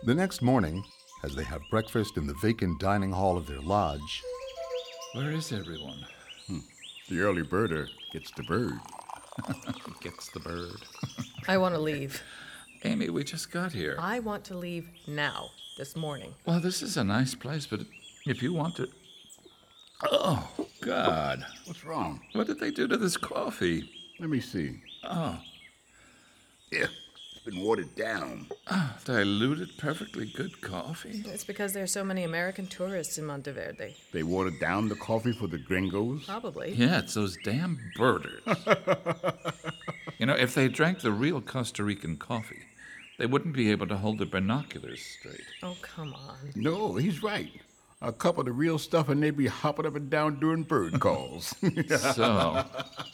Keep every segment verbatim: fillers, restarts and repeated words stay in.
The next morning, as they have breakfast in the vacant dining hall of their lodge, Where is everyone? The early birder gets the bird. Gets the bird. I want to leave. Amy, we just got here. I want to leave now, this morning. Well, this is a nice place, but if you want to... Oh, God. What's wrong? What did they do to this coffee? Let me see. Oh, Yeah, it's been watered down. diluted, perfectly good coffee? It's because there are so many American tourists in Monteverde. They watered down the coffee for the gringos. Probably. Yeah, it's those damn birders. You know, if they drank the real Costa Rican coffee, they wouldn't be able to hold their binoculars straight. Oh, come on. No, he's right. A cup of the real stuff and they'd be hopping up and down during bird calls. So...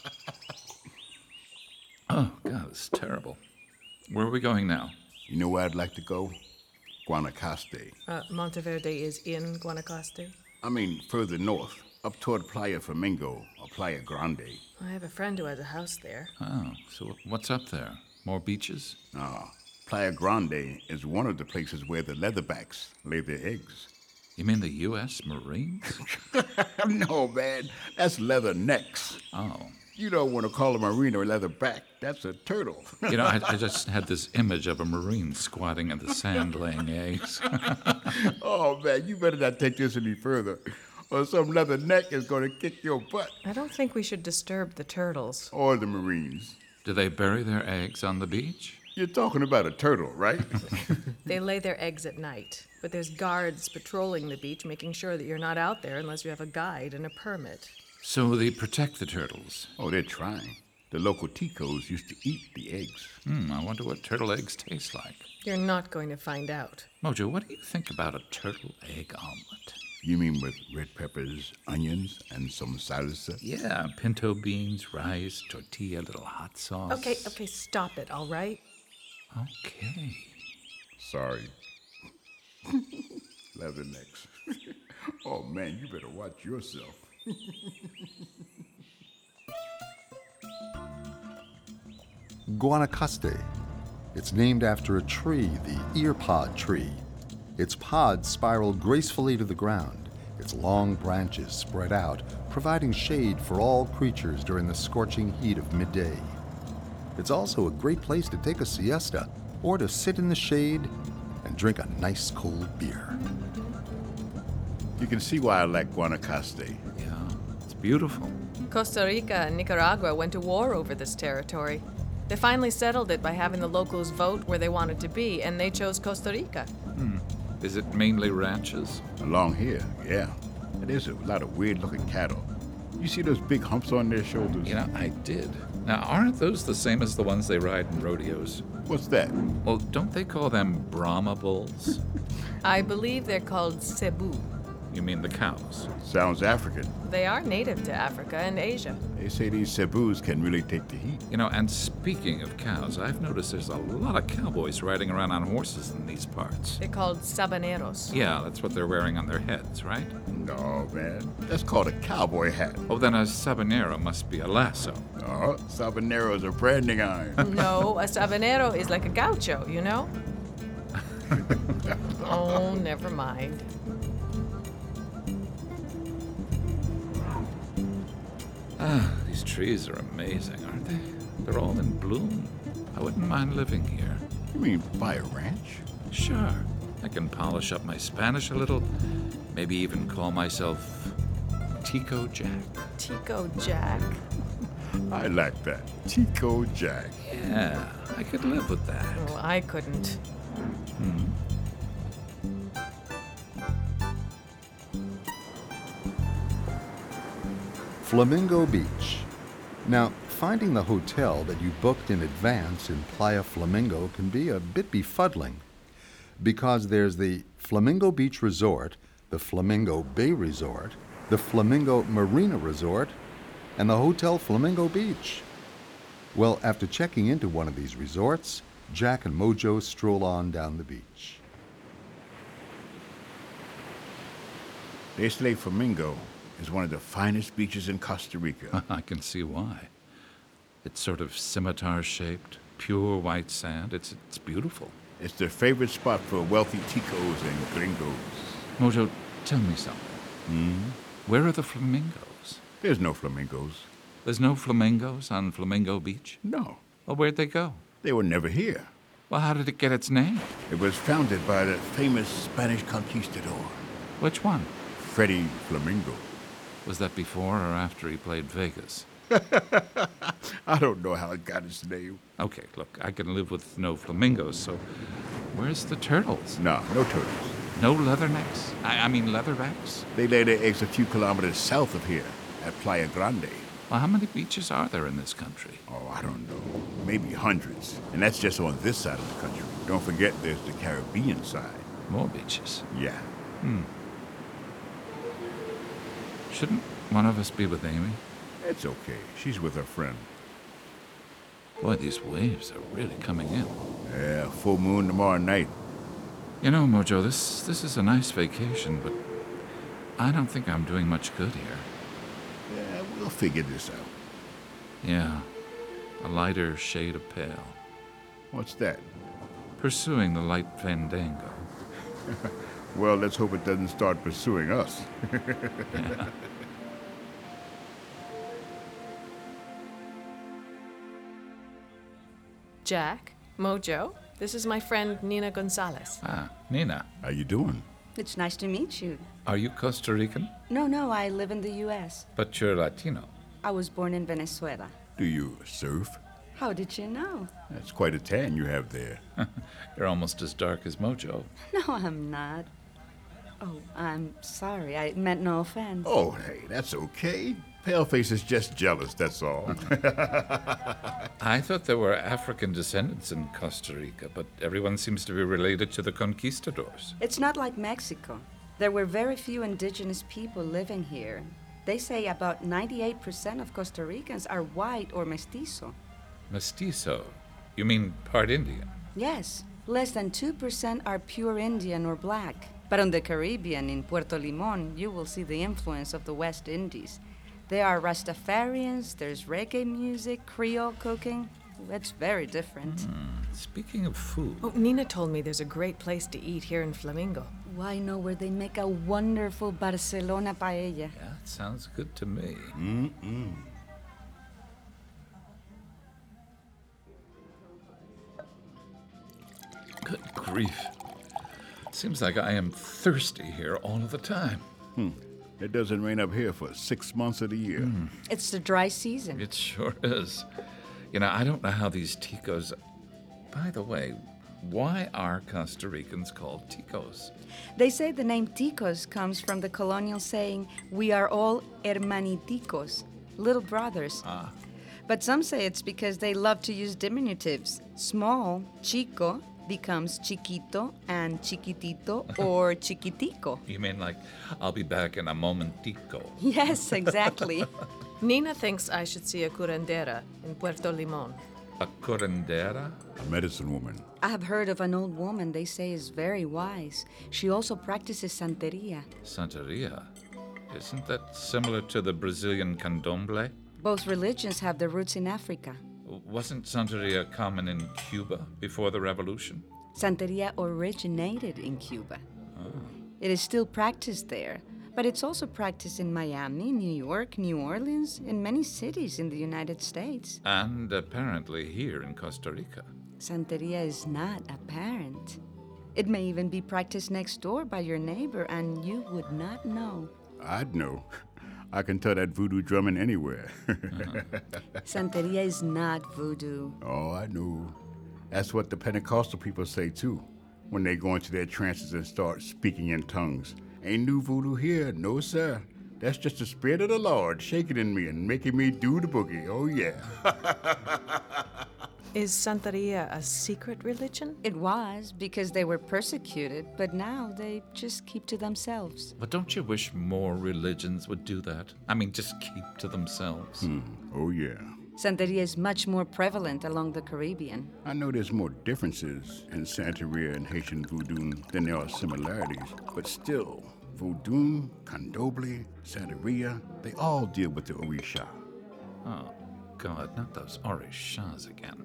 Oh, God, it's terrible. Where are we going now? You know where I'd like to go? Guanacaste. Uh, Monteverde is in Guanacaste. I mean, further north, up toward Playa Flamingo or Playa Grande. I have a friend who has a house there. Oh, so what's up there? More beaches? Ah, Playa Grande is one of the places where the leatherbacks lay their eggs. You mean the U S Marines? No, man, that's leather necks. Oh. You don't want to call a marine a leatherback. That's a turtle. You know, I, I just had this image of a Marine squatting in the sand laying eggs. Oh, man, you better not take this any further, or some leather neck is going to kick your butt. I don't think we should disturb the turtles. Or the marines. Do they bury their eggs on the beach? You're talking about a turtle, right? They lay their eggs at night, but there's guards patrolling the beach making sure that you're not out there unless you have a guide and a permit. So they protect the turtles. Oh, they're trying. The local ticos used to eat the eggs. Hmm, I wonder what turtle eggs taste like. You're not going to find out. Mojo, what do you think about a turtle egg omelet? You mean with red peppers, onions, and some salsa? Yeah, pinto beans, rice, tortilla, little hot sauce. Okay, okay, stop it, all right? Okay. Sorry. Leathernecks. Oh, man, you better watch yourself. Guanacaste. It's named after a tree, the earpod tree. Its pods spiral gracefully to the ground, its long branches spread out, providing shade for all creatures during the scorching heat of midday. It's also a great place to take a siesta or to sit in the shade and drink a nice cold beer. You can see why I like Guanacaste. Yeah, it's beautiful. Costa Rica and Nicaragua went to war over this territory. They finally settled it by having the locals vote where they wanted to be, and they chose Costa Rica. Hmm. Is it mainly ranches? Along here, yeah. And there's a lot of weird-looking cattle. You see those big humps on their shoulders? You know, I did. Now, aren't those the same as the ones they ride in rodeos? What's that? Well, don't they call them Brahma bulls? I believe they're called Cebu. You mean the cows? Sounds African. They are native to Africa and Asia. They say these Cebus can really take the heat. You know, and speaking of cows, I've noticed there's a lot of cowboys riding around on horses in these parts. They're called sabaneros. Yeah, that's what they're wearing on their heads, right? No, man. That's called a cowboy hat. Oh, then a sabanero must be a lasso. Oh, Sabanero's a branding iron. No, a sabanero is like a gaucho, you know? Oh, never mind. Ah, these trees are amazing, aren't they? They're all in bloom. I wouldn't mind living here. You mean buy a ranch? Sure. I can polish up my Spanish a little, maybe even call myself Tico Jack. Tico Jack. I like that. Tico Jack. Yeah, I could live with that. Well, I couldn't. Hmm. Flamingo Beach. Now, finding the hotel that you booked in advance in Playa Flamingo can be a bit befuddling, because there's the Flamingo Beach Resort, the Flamingo Bay Resort, the Flamingo Marina Resort, and the Hotel Flamingo Beach. Well, after checking into one of these resorts, Jack and Mojo stroll on down the beach. They say Flamingo is one of the finest beaches in Costa Rica. I can see why. It's sort of scimitar-shaped, pure white sand. It's it's beautiful. It's their favorite spot for wealthy ticos and gringos. Mojo, tell me something. Hmm? Where are the flamingos? There's no flamingos. There's no flamingos on Flamingo Beach? No, Well, where'd they go? they were never here. Well, how did it get its name? It was founded by the famous Spanish conquistador, Which one? Freddie Flamingo. Was that before or after he played Vegas? I don't know how it got its name. Okay, look, I can live with no flamingos, so where's the turtles? No, no turtles. No leathernecks? I, I mean leatherbacks? They lay their eggs a few kilometers south of here, at Playa Grande. Well, how many beaches are there in this country? Oh, I don't know. Maybe hundreds. And that's just on this side of the country. Don't forget there's the Caribbean side. More beaches. Yeah. Shouldn't one of us be with Amy? It's okay. She's with her friend. Boy, these waves are really coming in. Yeah, full moon tomorrow night. You know, Mojo, this this is a nice vacation, but I don't think I'm doing much good here. Yeah, we'll figure this out. Yeah, a lighter shade of pale. What's that? Pursuing the light fandango. Well, let's hope it doesn't start pursuing us. Jack, Mojo, this is my friend Nina Gonzalez. Ah, Nina, How you doing? It's nice to meet you. are you Costa Rican? No, no, I live in the U S. But you're Latino. I was born in Venezuela. Do you surf? How did you know? That's quite a tan you have there. You're almost as dark as Mojo. No, I'm not. Oh, I'm sorry. I meant no offense. Oh, hey, that's okay. Paleface is just jealous, that's all. I thought there were African descendants in Costa Rica, but everyone seems to be related to the conquistadors. It's not like Mexico. There were very few indigenous people living here. They say about ninety-eight percent of Costa Ricans are white or mestizo. Mestizo? You mean part Indian? Yes, less than two percent are pure Indian or black. But on the Caribbean, in Puerto Limon, you will see the influence of the West Indies. There are Rastafarians, there's reggae music, Creole cooking. It's very different. Speaking of food, Oh, Nina told me there's a great place to eat here in Flamingo. Well, I know where they make a wonderful Barcelona paella. yeah, it sounds good to me. Mm-mm. Good grief. Seems like I am thirsty here all of the time. It doesn't rain up here for six months of the year. It's the dry season. It sure is. You know, I don't know how these ticos. By the way, why are Costa Ricans called ticos? They say the name ticos comes from the colonial saying, we are all hermaniticos, little brothers. Ah. But some say it's because they love to use diminutives. Small, chico, becomes chiquito, and chiquitito or chiquitico. You mean like, I'll be back in a momentico? Yes, exactly. Nina thinks I should see a curandera in Puerto Limon. A curandera? A medicine woman. I have heard of an old woman they say is very wise. She also practices santeria. Santeria? Isn't that similar to the Brazilian candomblé? Both religions have their roots in Africa. Wasn't Santeria common in Cuba before the revolution? Santeria originated in Cuba. It is still practiced there, but it's also practiced in Miami, New York, New Orleans, in many cities in the United States. And apparently here in Costa Rica. Santeria is not apparent. It may even be practiced next door by your neighbor, and you would not know. I'd know. I can tell that voodoo drumming anywhere. Santeria is not voodoo. Oh, I know. That's what the Pentecostal people say too, when they go into their trances and start speaking in tongues. Ain't no voodoo here, no sir. That's just the Spirit of the Lord shaking in me and making me do the boogie. Oh yeah. Is Santeria a secret religion? It was because they were persecuted, but now they just keep to themselves. But don't you wish more religions would do that? I mean, just keep to themselves. Hmm. Oh yeah. Santeria is much more prevalent along the Caribbean. I know there's more differences in Santeria and Haitian voodoo than there are similarities, but still, voodoo, candomblé, Santeria, they all deal with the Orisha. Oh, God, not those Orishas again.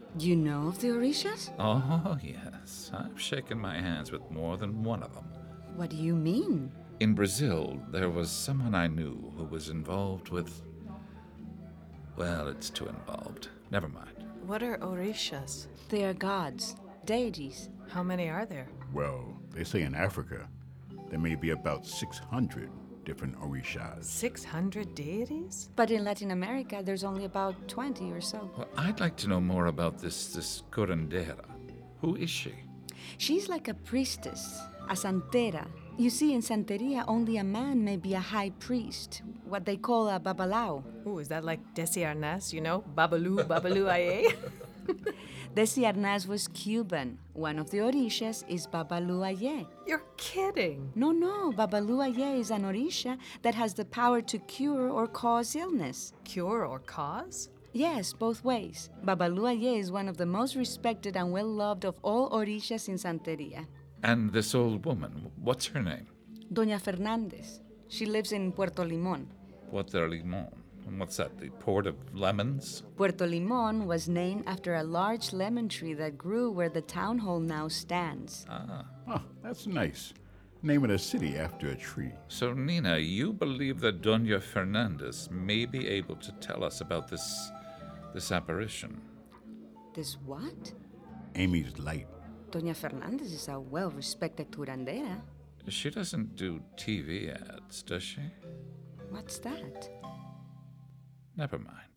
You know of the Orishas? Oh, yes. I've shaken my hands with more than one of them. What do you mean? In Brazil, there was someone I knew who was involved with. Well, it's too involved. Never mind. What are Orishas? They are gods, deities. How many are there? Well, they say in Africa there may be about six hundred different Orishas. six hundred deities? But in Latin America, there's only about twenty or so. Well, I'd like to know more about this, this curandera. Who is she? She's like a priestess, a santera. You see, in Santeria, only a man may be a high priest, what they call a babalao. Ooh, is that like Desi Arnaz, you know? Babalu, Babalu, aye? Desi Arnaz was Cuban. One of the Orishas is Babalu Aye. You're kidding. No, no, Babalu Aye is an Orisha that has the power to cure or cause illness. Cure or cause? Yes, both ways. Babalu Aye is one of the most respected and well-loved of all Orishas in Santeria. And this old woman, what's her name? Doña Fernandez. She lives in Puerto Limón. Puerto Limon. And what's that, the port of lemons? Puerto Limón was named after a large lemon tree that grew where the town hall now stands. Ah. Oh, that's nice. Naming a city after a tree. So, Nina, you believe that Doña Fernandez may be able to tell us about this, this apparition? This what? Amy's light. Doña Fernandez is a well-respected curandera. She doesn't do T V ads, does she? What's that? Never mind.